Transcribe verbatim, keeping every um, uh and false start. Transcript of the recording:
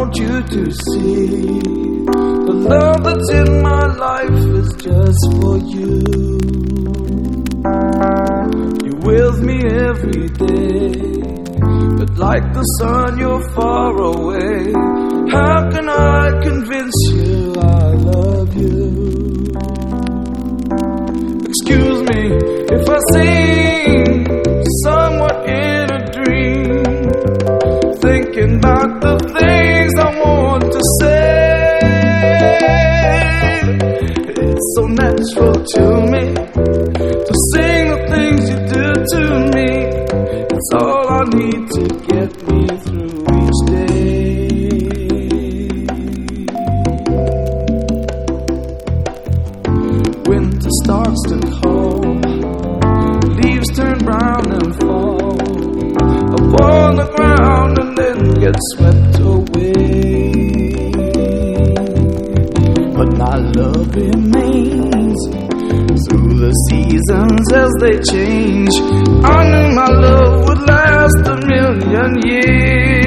want you to see the love that's in my life is just for you. You're with me every day, but like the sun you're far away. How can I convince you I love you? Excuse me if I seem somewhat in a dream, thinking about the things I want to say. It's so natural to me to sing the things you do to me. It's all I need to get me through each day. Winter starts to call, leaves turn brown and fall upon the ground and then get swept away. But my love remains through the seasons as they change. I knew my love would last a million years.